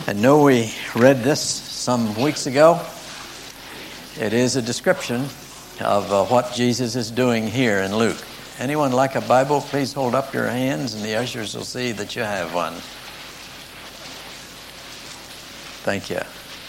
I know we read this some weeks ago. It is a description of what Jesus is doing here in Luke. Anyone like a Bible, please hold up your hands and the ushers will see that you have one. Thank you.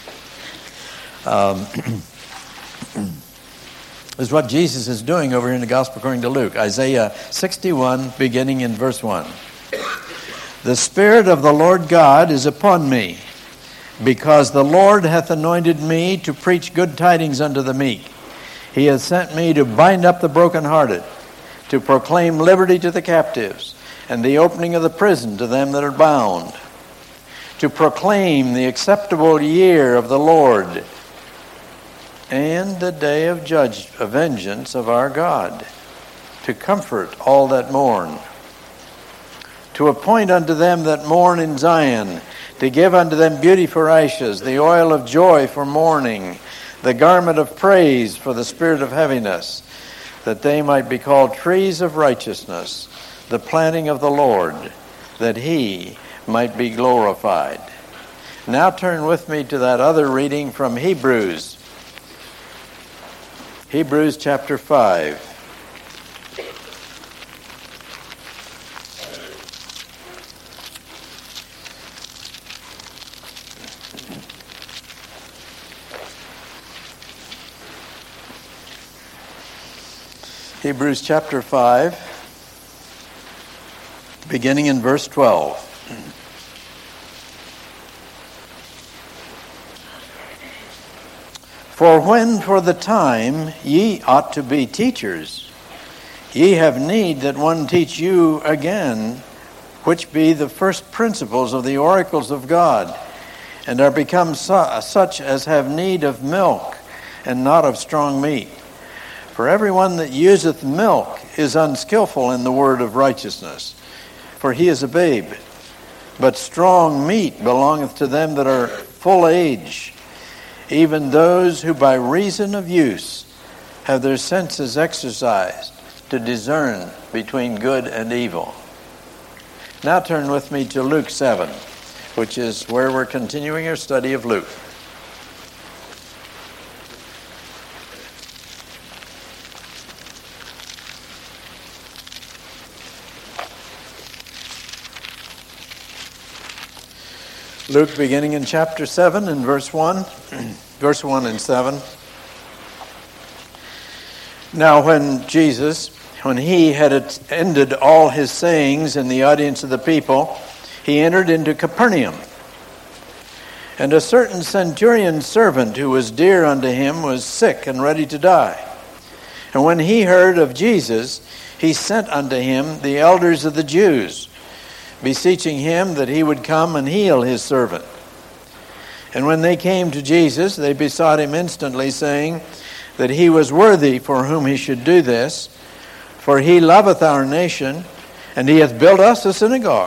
This is what Jesus is doing over here in the Gospel according to Luke. Isaiah 61, beginning in verse 1. The Spirit of the Lord God is upon me, because the Lord hath anointed me to preach good tidings unto the meek. He hath sent me to bind up the brokenhearted, to proclaim liberty to the captives, and the opening of the prison to them that are bound, to proclaim the acceptable year of the Lord, and the day of vengeance of our God, to comfort all that mourn, to appoint unto them that mourn in Zion, to give unto them beauty for ashes, the oil of joy for mourning, the garment of praise for the spirit of heaviness, that they might be called trees of righteousness, the planting of the Lord, that he might be glorified. Now turn with me to that other reading from Hebrews. Hebrews chapter 5. Hebrews chapter 5, beginning in verse 12. For when for the time ye ought to be teachers, ye have need that one teach you again, which be the first principles of the oracles of God, and are become such as have need of milk, and not of strong meat. For everyone that useth milk is unskillful in the word of righteousness, for he is a babe. But strong meat belongeth to them that are full age, even those who by reason of use have their senses exercised to discern between good and evil. Now turn with me to Luke 7, which is where we're continuing our study of Luke. Luke beginning in chapter 7 and verse 1, verse 1 and 7. Now when Jesus, when he had ended all his sayings in the audience of the people, he entered into Capernaum. And a certain centurion's servant who was dear unto him was sick and ready to die. And when he heard of Jesus, he sent unto him the elders of the Jews, beseeching him that he would come and heal his servant. And when they came to Jesus, they besought him instantly, saying that he was worthy for whom he should do this, for he loveth our nation, and he hath built us a synagogue.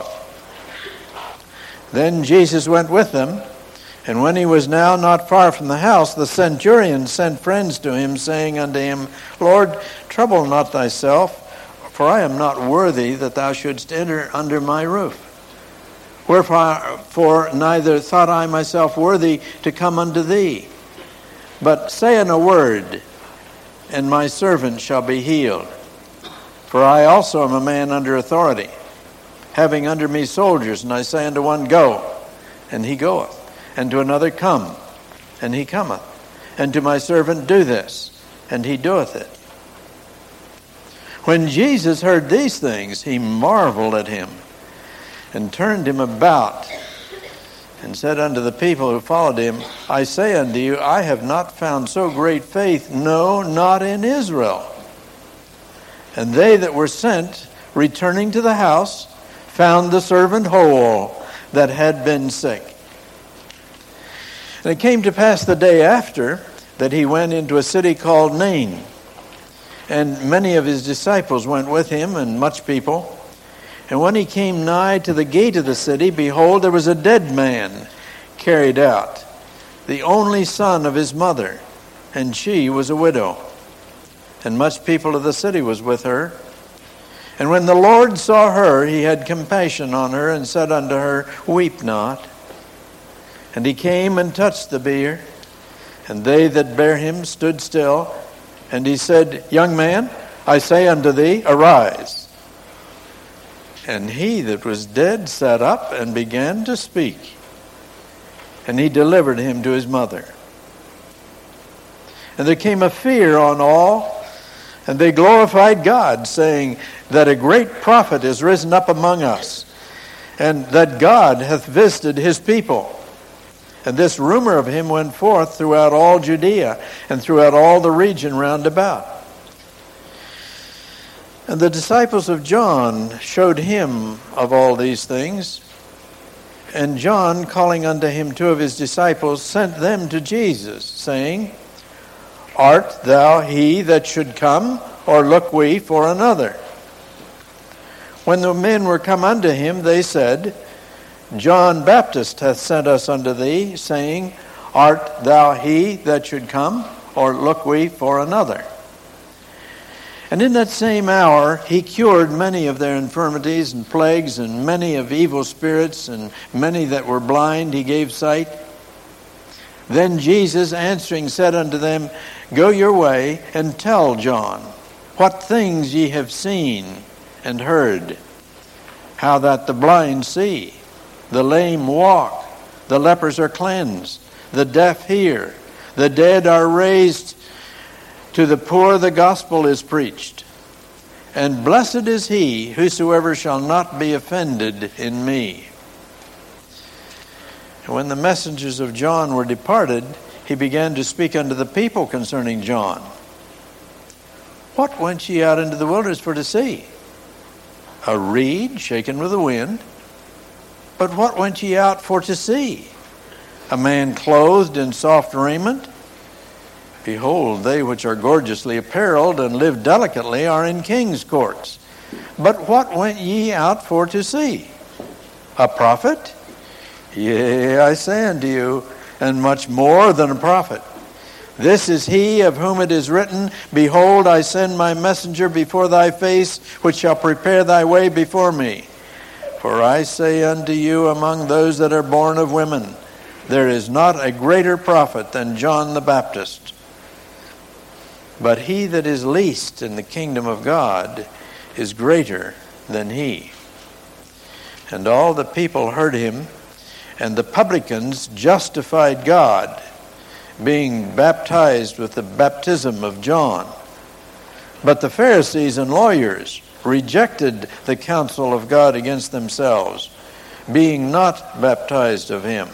Then Jesus went with them, and when he was now not far from the house, the centurion sent friends to him, saying unto him, Lord, trouble not thyself, for I am not worthy that thou shouldst enter under my roof. Wherefore neither thought I myself worthy to come unto thee. But say in a word, and my servant shall be healed. For I also am a man under authority, having under me soldiers, and I say unto one, Go, and he goeth, and to another, Come, and he cometh, and to my servant, Do this, and he doeth it. When Jesus heard these things, he marveled at him, and turned him about, and said unto the people who followed him, I say unto you, I have not found so great faith, no, not in Israel. And they that were sent, returning to the house, found the servant whole that had been sick. And it came to pass the day after that he went into a city called Nain. And many of his disciples went with him, and much people. And when he came nigh to the gate of the city, behold, there was a dead man carried out, the only son of his mother, and she was a widow. And much people of the city was with her. And when the Lord saw her, he had compassion on her, and said unto her, Weep not. And he came and touched the bier, and they that bare him stood still. And he said, Young man, I say unto thee, arise. And he that was dead sat up and began to speak. And he delivered him to his mother. And there came a fear on all, and they glorified God, saying that a great prophet is risen up among us, and that God hath visited his people. And this rumor of him went forth throughout all Judea, and throughout all the region round about. And the disciples of John showed him of all these things. And John, calling unto him 2 of his disciples, sent them to Jesus, saying, Art thou he that should come, or look we for another? When the men were come unto him, they said, John Baptist hath sent us unto thee, saying, Art thou he that should come, or look we for another? And in that same hour he cured many of their infirmities and plagues, and many of evil spirits, and many that were blind he gave sight. Then Jesus answering said unto them, Go your way, and tell John what things ye have seen and heard, how that the blind see, the lame walk, the lepers are cleansed, the deaf hear, the dead are raised, to the poor the gospel is preached. And blessed is he whosoever shall not be offended in me. And when the messengers of John were departed, he began to speak unto the people concerning John. What went ye out into the wilderness for to see? A reed shaken with the wind? But what went ye out for to see? A man clothed in soft raiment? Behold, they which are gorgeously apparelled and live delicately are in king's courts. But what went ye out for to see? A prophet? Yea, I say unto you, and much more than a prophet. This is he of whom it is written, Behold, I send my messenger before thy face, which shall prepare thy way before me. For I say unto you, among those that are born of women, there is not a greater prophet than John the Baptist. But he that is least in the kingdom of God is greater than he. And all the people heard him, and the publicans justified God, being baptized with the baptism of John. But the Pharisees and lawyers rejected the counsel of God against themselves, being not baptized of him.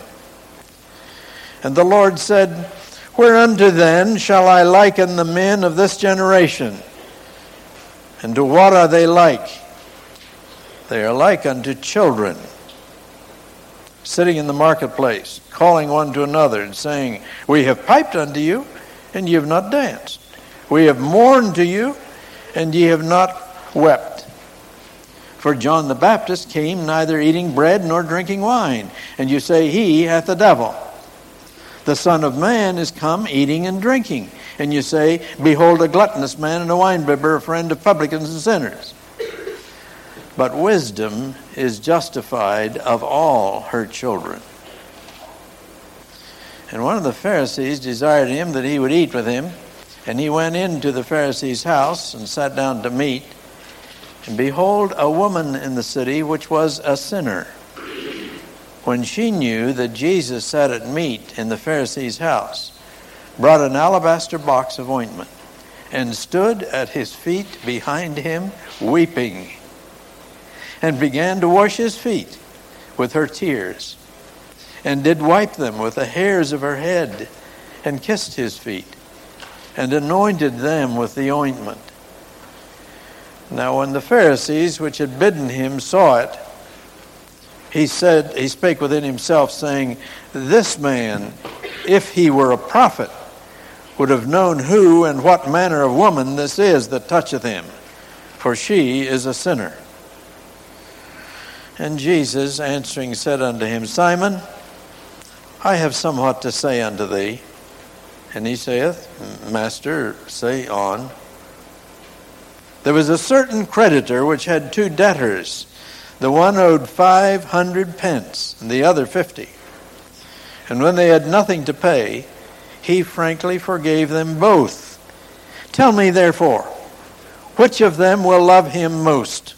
And the Lord said, Whereunto then shall I liken the men of this generation? And to what are they like? They are like unto children, sitting in the marketplace, calling one to another, and saying, We have piped unto you, and ye have not danced. We have mourned to you, and ye have not wept. For John the Baptist came neither eating bread nor drinking wine, and you say, He hath a devil. The Son of Man is come eating and drinking, and you say, Behold, a gluttonous man and a winebibber, a friend of publicans and sinners. But wisdom is justified of all her children. And one of the Pharisees desired him that he would eat with him, and he went into the Pharisee's house and sat down to meat. And behold, a woman in the city which was a sinner, when she knew that Jesus sat at meat in the Pharisee's house, brought an alabaster box of ointment, and stood at his feet behind him, weeping, and began to wash his feet with her tears, and did wipe them with the hairs of her head, and kissed his feet, and anointed them with the ointment. Now when the Pharisees which had bidden him saw it, he spake within himself, saying, This man, if he were a prophet, would have known who and what manner of woman this is that toucheth him, for she is a sinner. And Jesus answering said unto him, Simon, I have somewhat to say unto thee. And he saith, Master, say on. There was a certain creditor which had 2 debtors. The one owed 500 pence, and the other 50. And when they had nothing to pay, he frankly forgave them both. Tell me, therefore, which of them will love him most?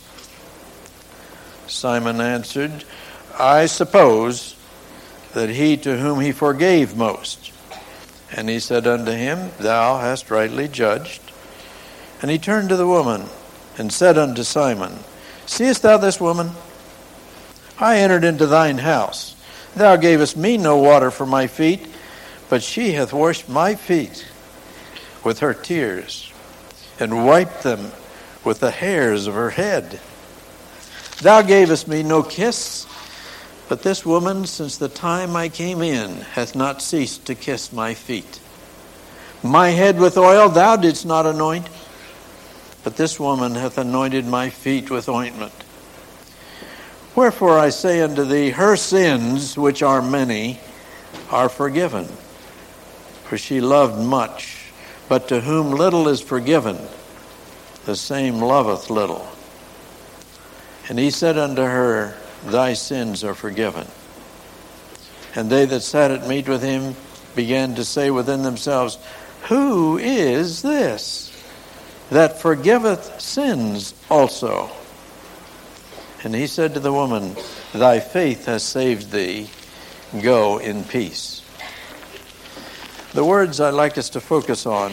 Simon answered, I suppose that he to whom he forgave most. And he said unto him, Thou hast rightly judged. And he turned to the woman and said unto Simon, Seest thou this woman? I entered into thine house. Thou gavest me no water for my feet, but she hath washed my feet with her tears, and wiped them with the hairs of her head. Thou gavest me no kiss, but this woman, since the time I came in, hath not ceased to kiss my feet. My head with oil thou didst not anoint, but this woman hath anointed my feet with ointment. Wherefore I say unto thee, her sins, which are many, are forgiven. For she loved much, but to whom little is forgiven, the same loveth little. And he said unto her, Thy sins are forgiven. And they that sat at meat with him began to say within themselves, Who is this that forgiveth sins also? And he said to the woman, Thy faith has saved thee. Go in peace. The words I'd like us to focus on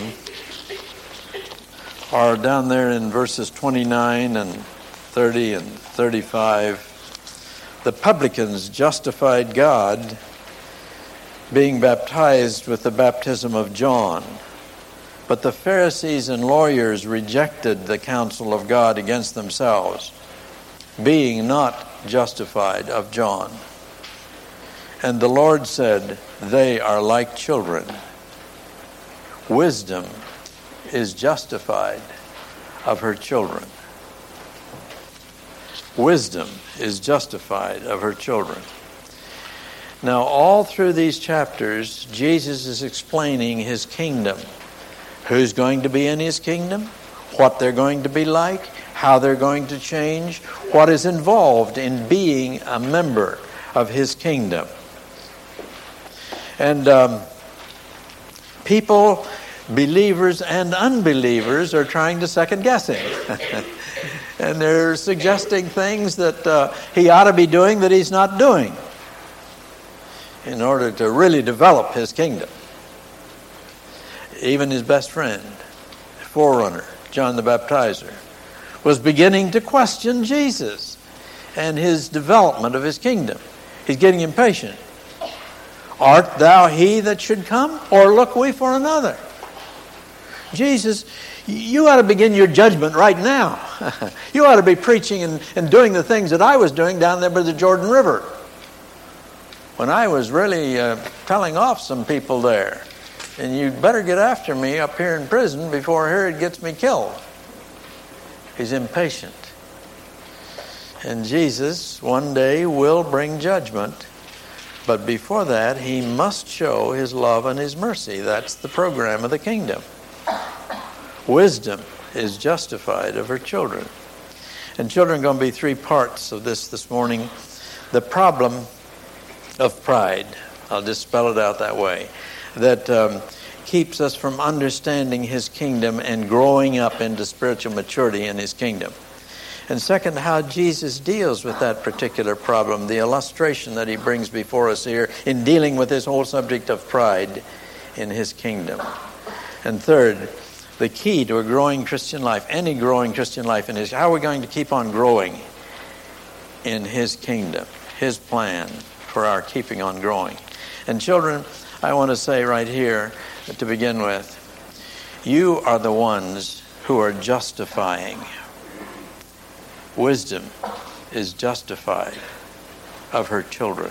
are down there in verses 29 and 30 and 35. The publicans justified God being baptized with the baptism of John. But the Pharisees and lawyers rejected the counsel of God against themselves, being not justified of John. And the Lord said, They are like children. Wisdom is justified of her children. Wisdom is justified of her children. Now, all through these chapters, Jesus is explaining his kingdom. Who's going to be in his kingdom? What they're going to be like? How they're going to change? What is involved in being a member of his kingdom? And people, believers and unbelievers, are trying to second guess him. And they're suggesting things that he ought to be doing that he's not doing in order to really develop his kingdom. Even his best friend, forerunner, John the Baptizer, was beginning to question Jesus and his development of his kingdom. He's getting impatient. Art thou he that should come, or look we for another? Jesus, you ought to begin your judgment right now. You ought to be preaching and doing the things that I was doing down there by the Jordan River, when I was really telling off some people there. And you'd better get after me up here in prison before Herod gets me killed. He's impatient. And Jesus one day will bring judgment. But before that, he must show his love and his mercy. That's the program of the kingdom. Wisdom is justified of her children. And children are going to be three parts of this morning. The problem of pride. I'll just spell it out that way. That keeps us from understanding his kingdom and growing up into spiritual maturity in his kingdom. And second, how Jesus deals with that particular problem, the illustration that he brings before us here in dealing with this whole subject of pride in his kingdom. And third, the key to a growing Christian life, any growing Christian life, in his, how are we going to keep on growing in his kingdom, his plan for our keeping on growing. And children, I want to say right here to begin with, you are the ones who are justifying. Wisdom is justified of her children.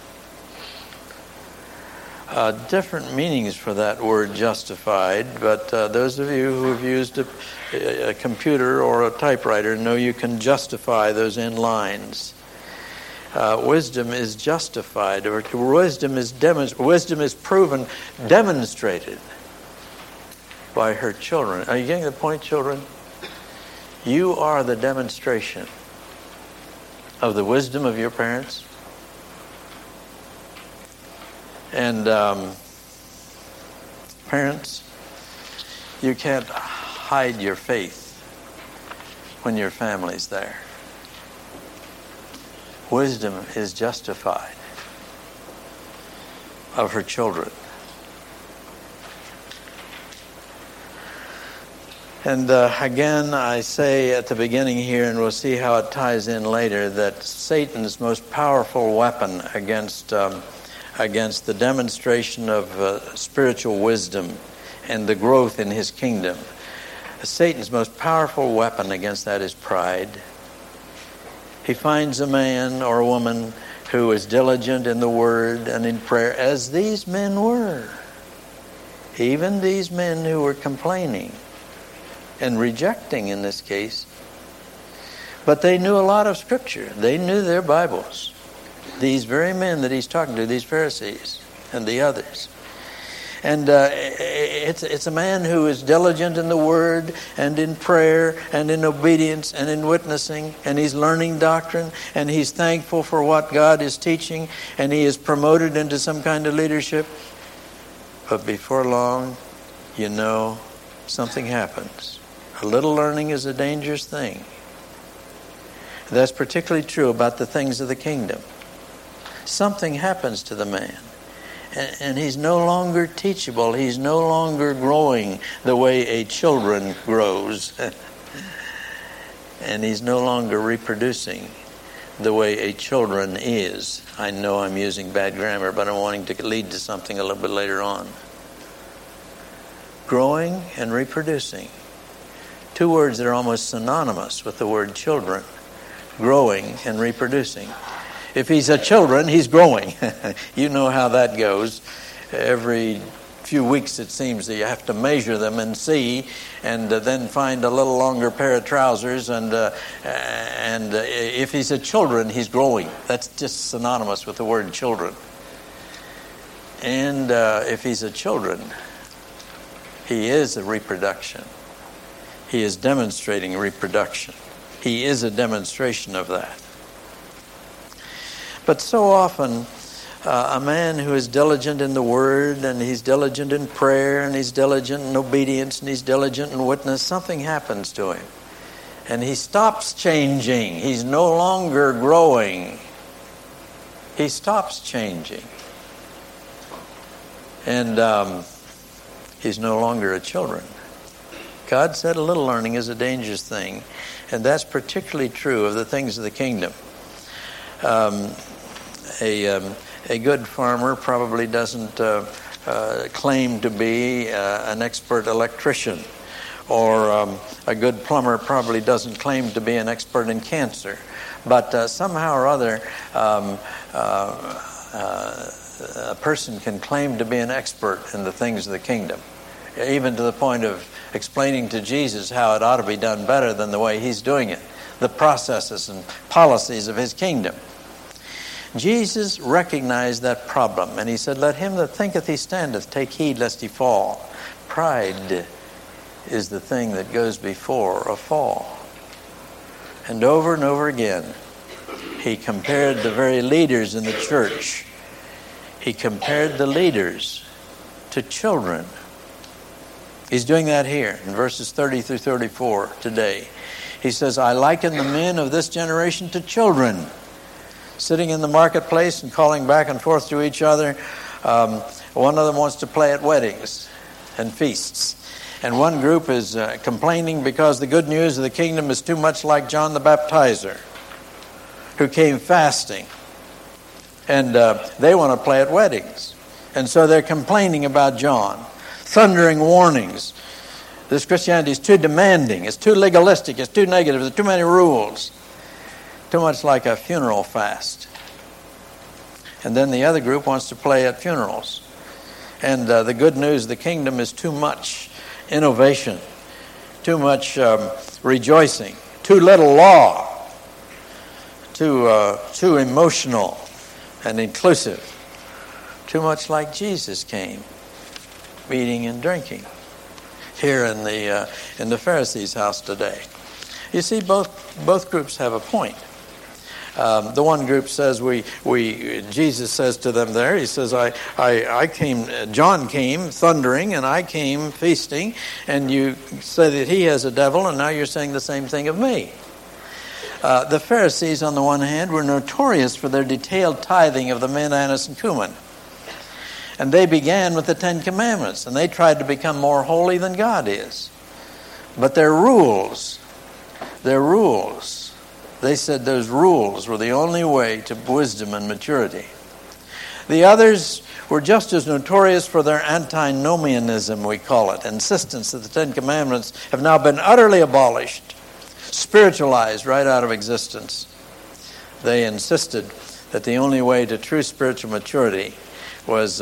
Different meanings for that word justified, but those of you who have used a computer or a typewriter know you can justify those in lines. Wisdom is justified, or wisdom is proven, demonstrated by her children. Are you getting the point, children? You are the demonstration of the wisdom of your parents And parents, you can't hide your faith when your family's there. Wisdom is justified of her children. And again, I say at the beginning here, and we'll see how it ties in later, that Satan's most powerful weapon against the demonstration of spiritual wisdom and the growth in his kingdom, Satan's most powerful weapon against that is pride. He finds a man or a woman who is diligent in the word and in prayer, as these men were. Even these men who were complaining and rejecting in this case. But they knew a lot of Scripture. They knew their Bibles. These very men that he's talking to, these Pharisees and the others. And it's a man who is diligent in the Word and in prayer and in obedience and in witnessing, and he's learning doctrine, and he's thankful for what God is teaching, and he is promoted into some kind of leadership. But before long, something happens. A little learning is a dangerous thing. That's particularly true about the things of the kingdom. Something happens to the man, and he's no longer teachable. He's no longer growing the way a children grows. And he's no longer reproducing the way a children is. I know I'm using bad grammar, but I'm wanting to lead to something a little bit later on. Growing and reproducing. Two words that are almost synonymous with the word children. Growing and reproducing. If he's a children, he's growing. You know how that goes. Every few weeks it seems that you have to measure them and see, and then find a little longer pair of trousers. And if he's a children, he's growing. That's just synonymous with the word children. And if he's a children, he is a reproduction. He is demonstrating reproduction. He is a demonstration of that. But so often, a man who is diligent in the Word, and he's diligent in prayer, and he's diligent in obedience, and he's diligent in witness, something happens to him. And he stops changing. He's no longer growing. He stops changing. And he's no longer a children. God said a little learning is a dangerous thing, and that's particularly true of the things of the kingdom. A good farmer probably doesn't claim to be an expert electrician, or a good plumber probably doesn't claim to be an expert in cancer. But somehow or other, a person can claim to be an expert in the things of the kingdom, even to the point of explaining to Jesus how it ought to be done better than the way he's doing it, the processes and policies of his kingdom. Jesus recognized that problem, and he said, "Let him that thinketh he standeth take heed lest he fall." Pride is the thing that goes before a fall. And over again, he compared the very leaders in the church. He compared the leaders to children. He's doing that here in verses 30 through 34 today. He says, "I liken the men of this generation to children, sitting in the marketplace and calling back and forth to each other. One of them wants to play at weddings and feasts. And one group is complaining because the good news of the kingdom is too much like John the Baptizer, who came fasting. And they want to play at weddings. And so they're complaining about John. Thundering warnings. This Christianity is too demanding. It's too legalistic. It's too negative. There's too many rules. Too much like a funeral fast. And then the other group wants to play at funerals. And the good news of the kingdom is too much innovation. Too much rejoicing. Too little law. Too emotional and inclusive. Too much like Jesus came. Eating and drinking here in the Pharisees' house today. You see, both groups have a point. The one group says Jesus says to them there, he says, John came thundering and I came feasting, and you say that he has a devil, and now you're saying the same thing of me. The Pharisees, on the one hand, were notorious for their detailed tithing of the mint, anise, and cumin. And they began with the Ten Commandments, and they tried to become more holy than God is. But their rules, they said those rules were the only way to wisdom and maturity. The others were just as notorious for their antinomianism, we call it, insistence that the Ten Commandments have now been utterly abolished, spiritualized right out of existence. They insisted that the only way to true spiritual maturity was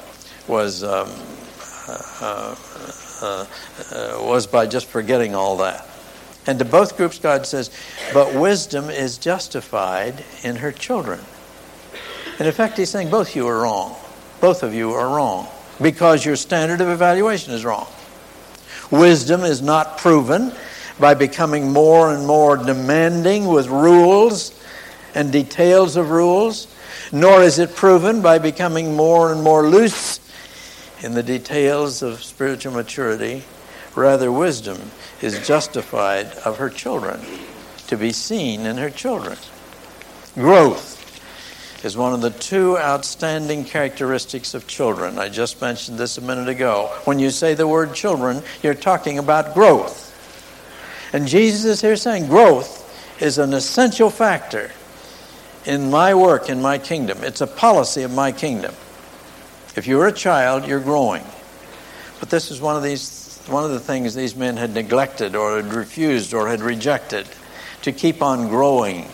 by just forgetting all that. And to both groups, God says, but wisdom is justified in her children. And in fact, he's saying both of you are wrong. Both of you are wrong because your standard of evaluation is wrong. Wisdom is not proven by becoming more and more demanding with rules and details of rules, nor is it proven by becoming more and more loose in the details of spiritual maturity. Rather, wisdom is justified of her children, to be seen in her children. Growth is one of the two outstanding characteristics of children. I just mentioned this a minute ago. When you say the word children, you're talking about growth. And Jesus is here saying growth is an essential factor in my work, in my kingdom. It's a policy of my kingdom. If you're a child, you're growing. But this is one of the things these men had neglected or had refused or had rejected, to keep on growing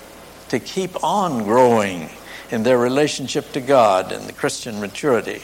in their relationship to God and the Christian maturity.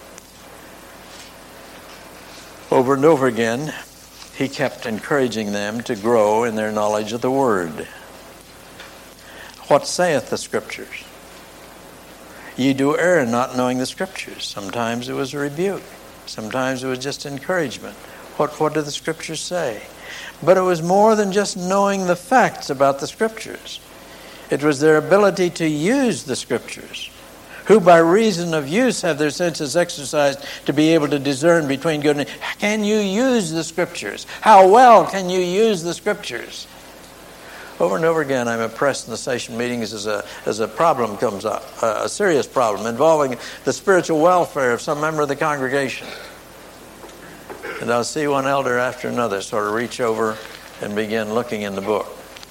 Over and over again, he kept encouraging them to grow in their knowledge of the Word. What saith the Scriptures? Ye do err in not knowing the Scriptures. Sometimes it was a rebuke. Sometimes it was just encouragement. What do the Scriptures say? But it was more than just knowing the facts about the Scriptures. It was their ability to use the Scriptures, who by reason of use have their senses exercised to be able to discern between good and evil. Can you use the Scriptures? How well can you use the Scriptures? Over and over again, I'm impressed in the session meetings as a problem comes up, a serious problem involving the spiritual welfare of some member of the congregation. And I'll see one elder after another sort of reach over and begin looking in the book.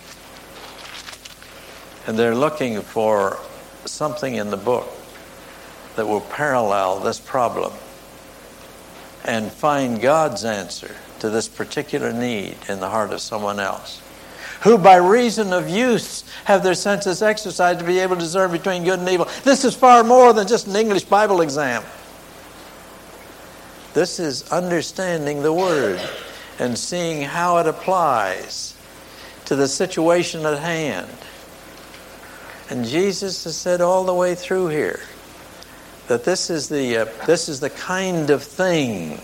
And they're looking for something in the book that will parallel this problem and find God's answer to this particular need in the heart of someone else, who by reason of use have their senses exercised to be able to discern between good and evil. This is far more than just an English Bible exam. This is understanding the Word and seeing how it applies to the situation at hand. And Jesus has said all the way through here that this is the kind of thing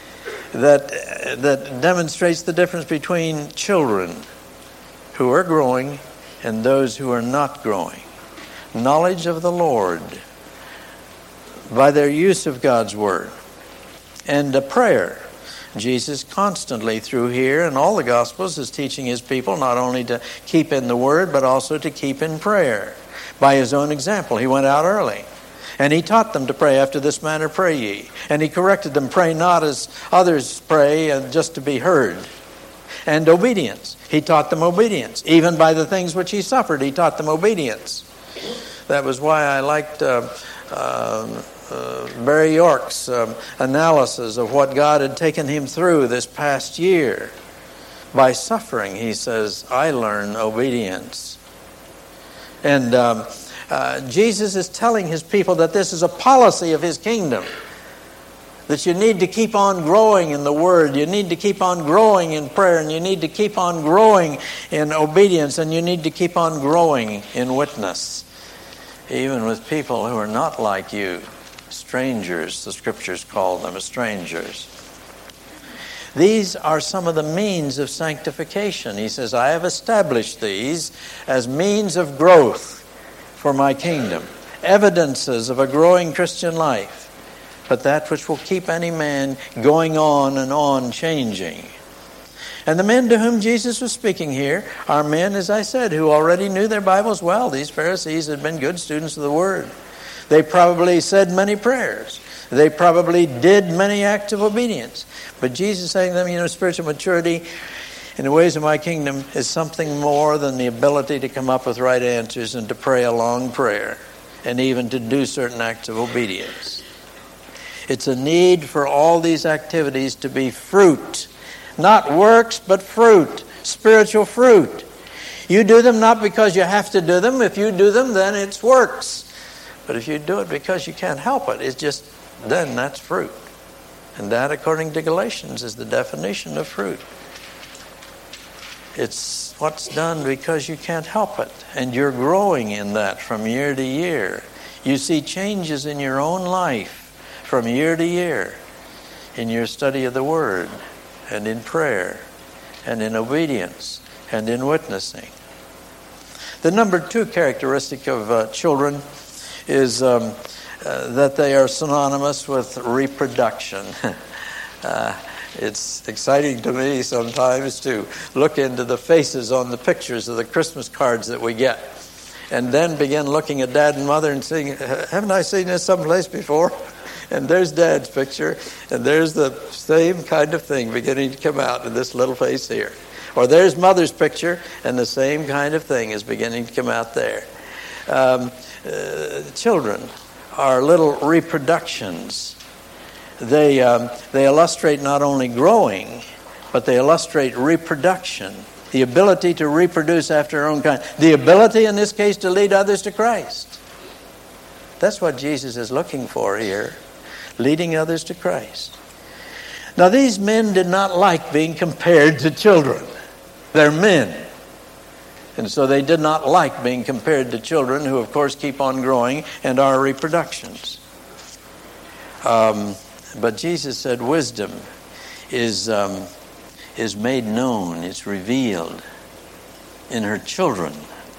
that demonstrates the difference between children who are growing and those who are not growing. Knowledge of the Lord by their use of God's Word. And a prayer. Jesus constantly through here and all the Gospels is teaching his people not only to keep in the Word, but also to keep in prayer. By his own example, he went out early. And he taught them to pray, after this manner pray ye. And he corrected them, pray not as others pray, and just to be heard. And obedience. He taught them obedience. Even by the things which he suffered, he taught them obedience. That was why I liked Barry York's analysis of what God had taken him through this past year. By suffering, he says, I learn obedience. And Jesus is telling his people that this is a policy of his kingdom. That you need to keep on growing in the Word. You need to keep on growing in prayer. And you need to keep on growing in obedience. And you need to keep on growing in witness. Even with people who are not like you. Strangers, the Scriptures call them strangers. These are some of the means of sanctification. He says, I have established these as means of growth for my kingdom, evidences of a growing Christian life, but that which will keep any man going on and on changing. And the men to whom Jesus was speaking here are men, as I said, who already knew their Bibles well. These Pharisees had been good students of the Word. They probably said many prayers. They probably did many acts of obedience. But Jesus is saying to them, spiritual maturity in the ways of my kingdom is something more than the ability to come up with right answers and to pray a long prayer and even to do certain acts of obedience. It's a need for all these activities to be fruit. Not works, but fruit, spiritual fruit. You do them not because you have to do them. If you do them, then it's works. But if you do it because you can't help it, then that's fruit. And that, according to Galatians, is the definition of fruit. It's what's done because you can't help it. And you're growing in that from year to year. You see changes in your own life from year to year in your study of the Word, and in prayer, and in obedience, and in witnessing. The number 2 characteristic of children is that they are synonymous with reproduction. It's exciting to me sometimes to look into the faces on the pictures of the Christmas cards that we get, and then begin looking at Dad and Mother and saying, haven't I seen this someplace before? And there's Dad's picture, and there's the same kind of thing beginning to come out in this little face here. Or there's Mother's picture, and the same kind of thing is beginning to come out there. Children are little reproductions. They illustrate not only growing, but they illustrate reproduction, the ability to reproduce after their own kind, the ability in this case to lead others to Christ. That's what Jesus is looking for here. Leading others to Christ. Now, these men did not like being compared to children. They're men. And so they did not like being compared to children who, of course, keep on growing and are reproductions. But Jesus said wisdom is made known, it's revealed in her children.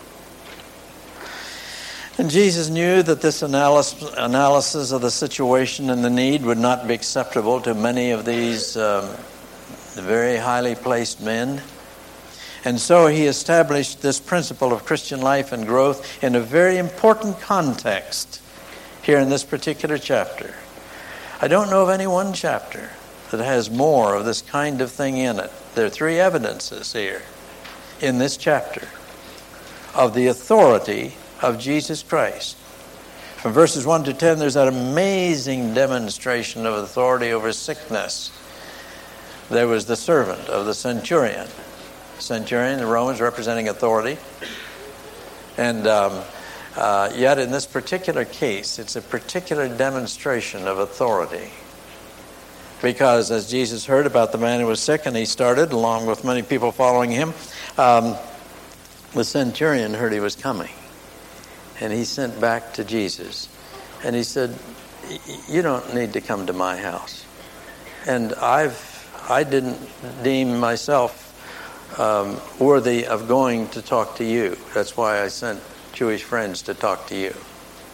And Jesus knew that this analysis of the situation and the need would not be acceptable to many of these very highly placed men. And so he established this principle of Christian life and growth in a very important context here in this particular chapter. I don't know of any one chapter that has more of this kind of thing in it. There are 3 evidences here in this chapter of the authority of Jesus Christ. From verses 1 to 10, there's that amazing demonstration of authority over sickness. There was the servant of the centurion. Centurion, the Romans representing authority. And yet in this particular case, it's a particular demonstration of authority. Because as Jesus heard about the man who was sick, and he started, along with many people following him, the centurion heard he was coming. And he sent back to Jesus. And he said, you don't need to come to my house. And I didn't deem myself worthy of going to talk to you. That's why I sent Jewish friends to talk to you.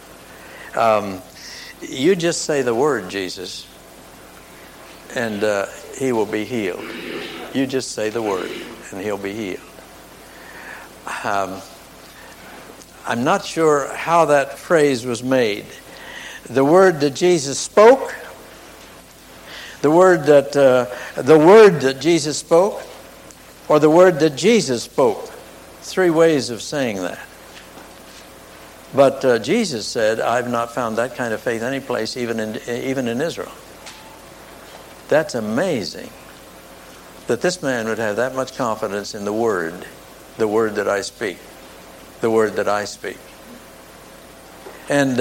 You just say the word, Jesus, and he will be healed. You just say the word, and he'll be healed. I'm not sure how that phrase was made. The word that Jesus spoke, the word that Jesus spoke, or the word that Jesus spoke. 3 ways of saying that. But Jesus said, I've not found that kind of faith any place, even in Israel. That's amazing that this man would have that much confidence in the word that I speak. The word that I speak. And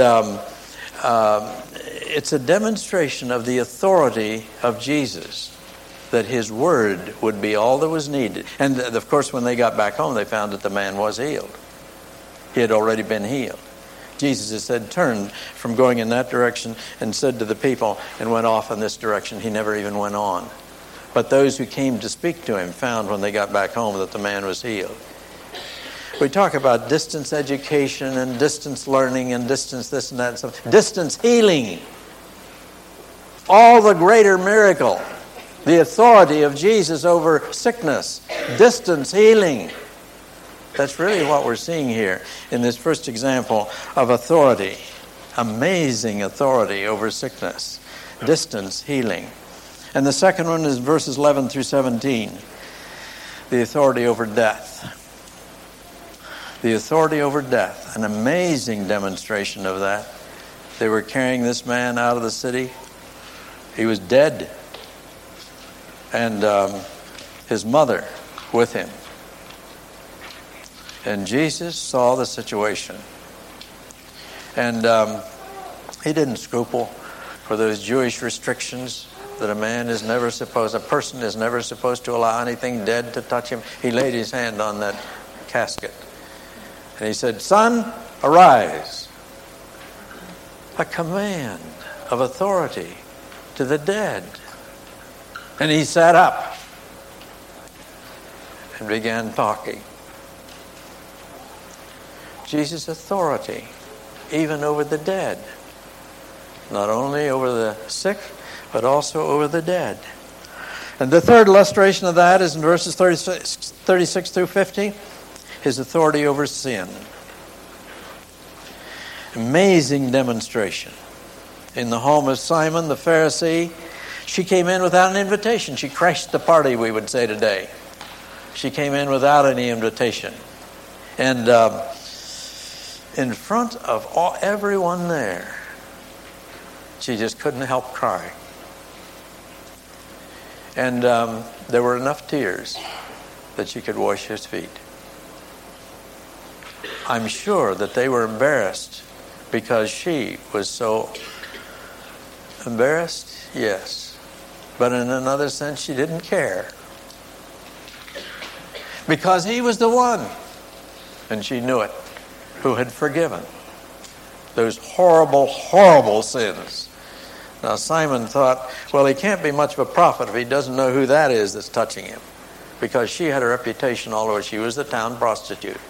it's a demonstration of the authority of Jesus, that his word would be all that was needed. And of course, when they got back home, they found that the man was healed. He had already been healed. Jesus had said, turned from going in that direction and said to the people, and went off in this direction. He never even went on. But those who came to speak to him found when they got back home that the man was healed. We talk about distance education and distance learning and distance this and that and stuff. Distance healing. All the greater miracle. The authority of Jesus over sickness. Distance healing. That's really what we're seeing here in this first example of authority. Amazing authority over sickness. Distance healing. And the second one is verses 11 through 17. The authority over death. The authority over death. An amazing demonstration of that. They were carrying this man out of the city. He was dead. And his mother with him. And Jesus saw the situation. And he didn't scruple for those Jewish restrictions that a person is never supposed to allow anything dead to touch him. He laid his hand on that casket. And he said, "Son, arise." A command of authority to the dead. And he sat up and began talking. Jesus' authority, even over the dead. Not only over the sick, but also over the dead. And the third illustration of that is in verses 36 through 50. His authority over sin. Amazing demonstration. In the home of Simon the Pharisee, she came in without an invitation. She crashed the party, we would say today. She came in without any invitation. And in front of everyone there, she just couldn't help crying. And there were enough tears that she could wash his feet. I'm sure that they were embarrassed because she was so embarrassed, yes. But in another sense, she didn't care. Because he was the one, and she knew it, who had forgiven those horrible, horrible sins. Now Simon thought, well, he can't be much of a prophet if he doesn't know who that is that's touching him. Because she had a reputation all over. She was the town prostitute.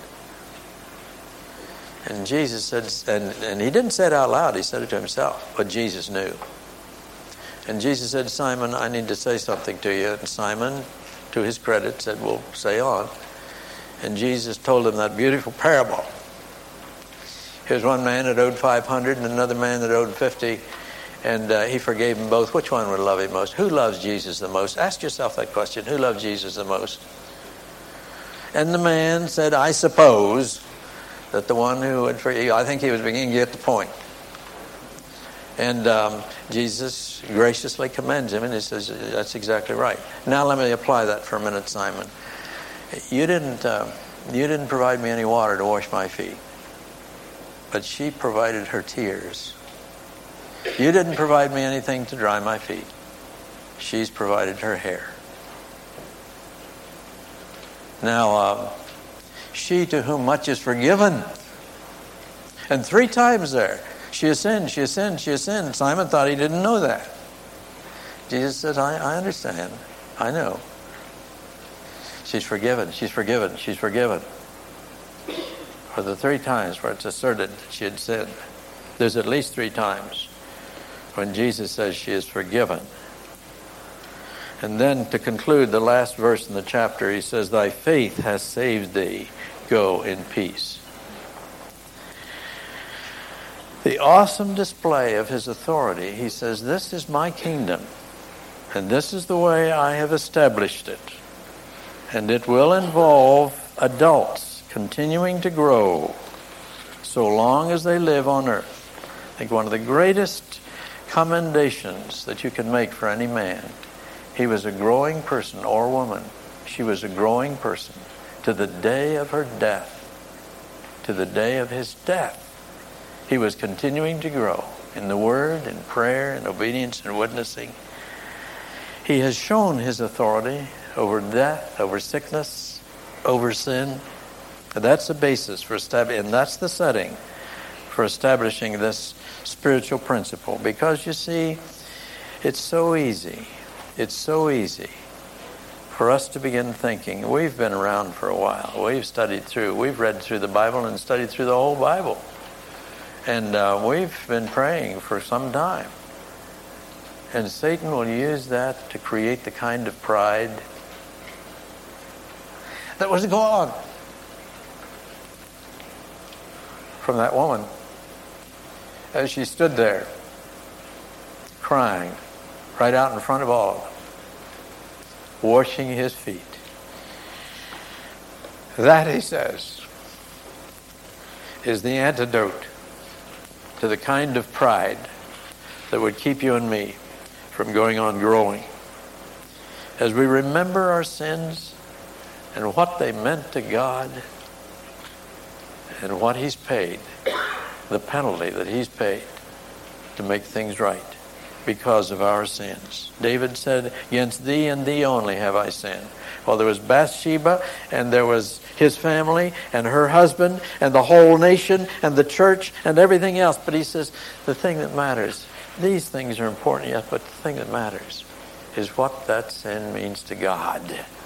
And Jesus said, and he didn't say it out loud, he said it to himself, but Jesus knew. And Jesus said, "Simon, I need to say something to you." And Simon, to his credit, said, "Well, say on." And Jesus told him that beautiful parable. Here's one man that owed 500 and another man that owed 50. And he forgave them both. Which one would love him most? Who loves Jesus the most? Ask yourself that question. Who loves Jesus the most? And the man said, "I suppose that the one who had forgiven." I think he was beginning to get the point. And Jesus graciously commends him, and he says, "That's exactly right. Now let me apply that for a minute, Simon. You didn't provide me any water to wash my feet, but she provided her tears. You didn't provide me anything to dry my feet. She's provided her hair. Now, she to whom much is forgiven." And 3 times there, she has sinned, she has sinned, she has sinned. Simon thought he didn't know that. Jesus said, I understand. I know. She's forgiven, she's forgiven, she's forgiven. For the 3 times where it's asserted that she had sinned, there's at least 3 times when Jesus says she is forgiven. And then to conclude the last verse in the chapter, he says, "Thy faith has saved thee. Go in peace." The awesome display of his authority, he says, "This is my kingdom, and this is the way I have established it. And it will involve adults continuing to grow so long as they live on earth." I think one of the greatest commendations that you can make for any man, he was a growing person or woman. She was a growing person to the day of her death. To the day of his death, he was continuing to grow in the word, in prayer, in obedience, and witnessing. He has shown his authority over death, over sickness, over sin. And that's the basis for establishing, and that's the setting for establishing this spiritual principle. Because you see, it's so easy for us to begin thinking. We've been around for a while. We've read through the Bible and studied through the whole Bible. And we've been praying for some time. And Satan will use that to create the kind of pride that was gone from that woman as she stood there crying right out in front of all of them, washing his feet. That, he says, is the antidote to the kind of pride that would keep you and me from going on growing. As we remember our sins and what they meant to God and what he's paid, the penalty that he's paid to make things right because of our sins. David said, against thee and thee only have I sinned. Well, there was Bathsheba, and there was his family, and her husband, and the whole nation, and the church, and everything else. But he says, the thing that matters, these things are important, yes, but the thing that matters is what that sin means to God.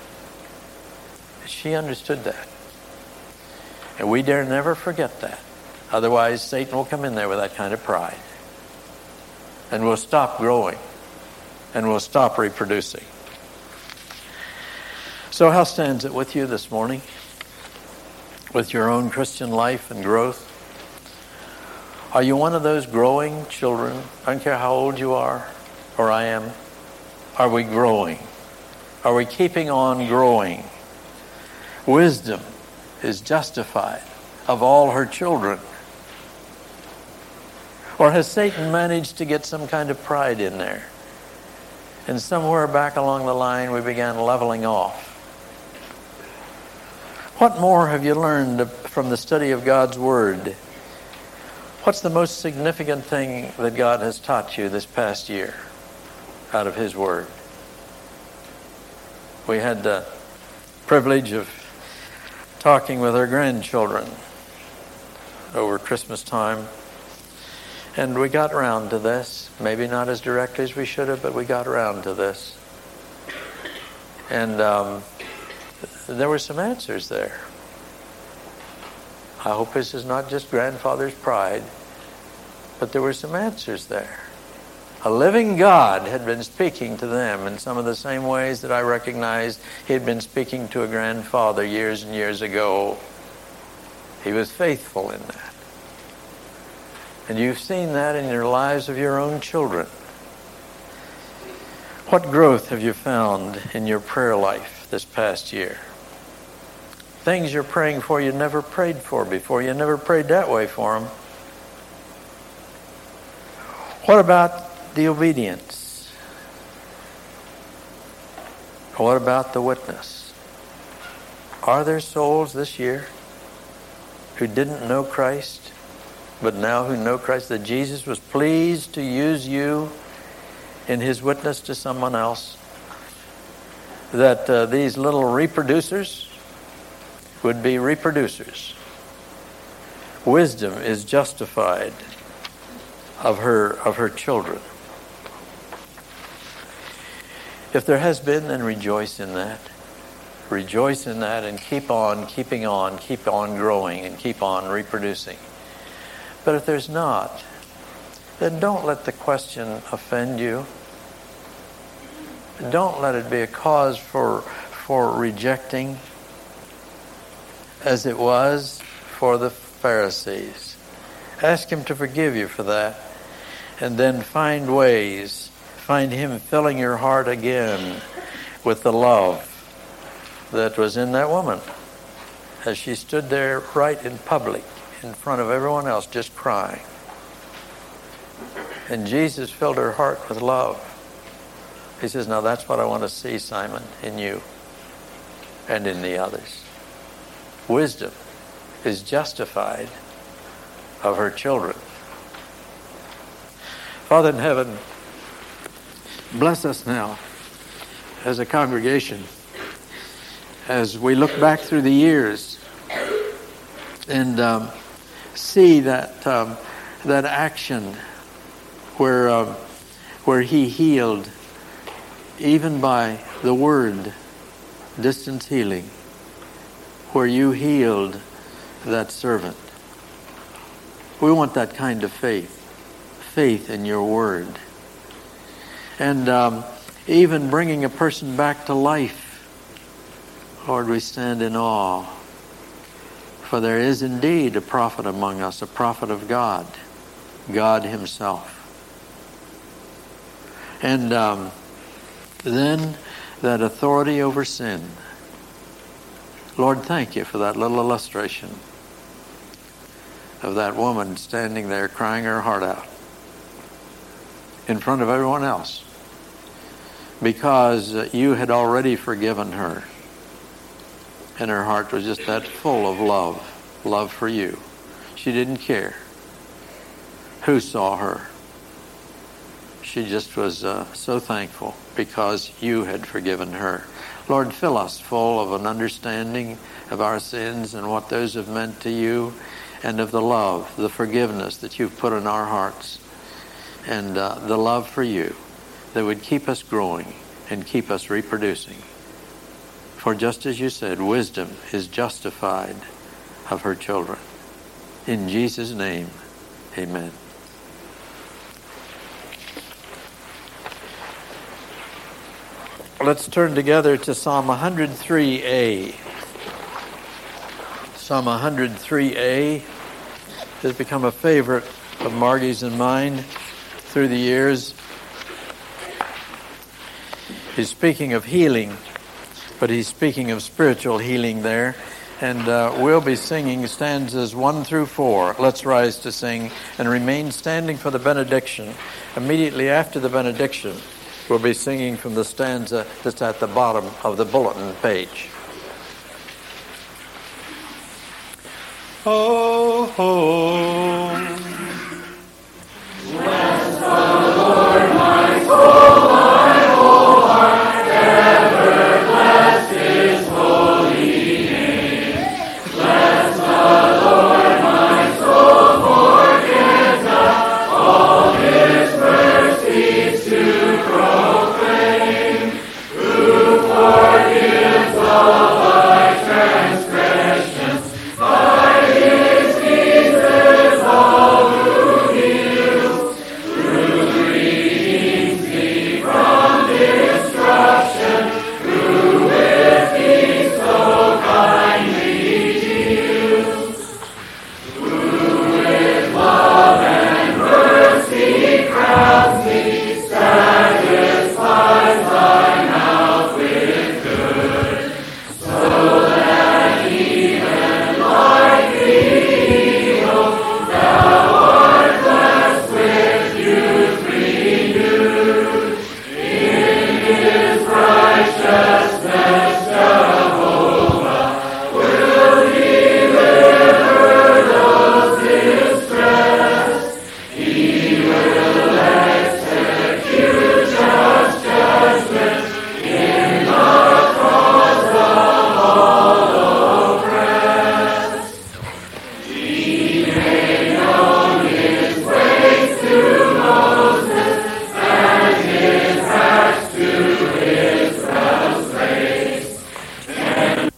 She understood that. And we dare never forget that. Otherwise, Satan will come in there with that kind of pride. And we'll stop growing. And we'll stop reproducing. So how stands it with you this morning? With your own Christian life and growth? Are you one of those growing children? I don't care how old you are, or I am. Are we growing? Are we keeping on growing? Wisdom is justified of all her children. Or has Satan managed to get some kind of pride in there? And somewhere back along the line we began leveling off. What more have you learned from the study of God's Word? What's the most significant thing that God has taught you this past year out of His Word? We had the privilege of talking with our grandchildren over Christmas time. And we got around to this. Maybe not as directly as we should have, but we got around to this. And there were some answers there. I hope this is not just grandfather's pride, but there were some answers there. A living God had been speaking to them in some of the same ways that I recognized He had been speaking to a grandfather years and years ago. He was faithful in that. And you've seen that in your lives of your own children. What growth have you found in your prayer life this past year? Things you're praying for you never prayed for before. You never prayed that way for them. What about the obedience? What about the witness? Are there souls this year who didn't know Christ, but now who know Christ, that Jesus was pleased to use you in His witness to someone else? That these little reproducers would be reproducers. Wisdom is justified of her children. If there has been, then rejoice in that. Rejoice in that and keep on keeping on, keep on growing and keep on reproducing. But if there's not, then don't let the question offend you. Don't let it be a cause for rejecting, as it was for the Pharisees. Ask Him to forgive you for that, and then find Him filling your heart again with the love that was in that woman as she stood there right in public in front of everyone else just crying. And Jesus filled her heart with love. He says, now that's what I want to see, Simon, in you and in the others. Wisdom is justified of her children. Father in heaven, bless us now as a congregation as we look back through the years and see that action where He healed even by the word distance healing, where you healed that servant. We want that kind of faith in your word. And even bringing a person back to life. Lord, we stand in awe. For there is indeed a prophet among us, a prophet of God, God himself. And then that authority over sin. Lord, thank you for that little illustration of that woman standing there crying her heart out in front of everyone else because you had already forgiven her. And her heart was just that full of love for you. She didn't care who saw her. She just was so thankful because you had forgiven her. Lord, fill us full of an understanding of our sins and what those have meant to you, and of the love, the forgiveness that you've put in our hearts, and the love for you that would keep us growing and keep us reproducing. For just as you said, wisdom is justified of her children. In Jesus' name, amen. Let's turn together to Psalm 103A. Psalm 103A has become a favorite of Margie's and mine through the years. He's speaking of healing, but he's speaking of spiritual healing there. And we'll be singing stanzas 1 through 4. Let's rise to sing and remain standing for the benediction. Immediately after the benediction, we'll be singing from the stanza that's at the bottom of the bulletin page. Oh, oh.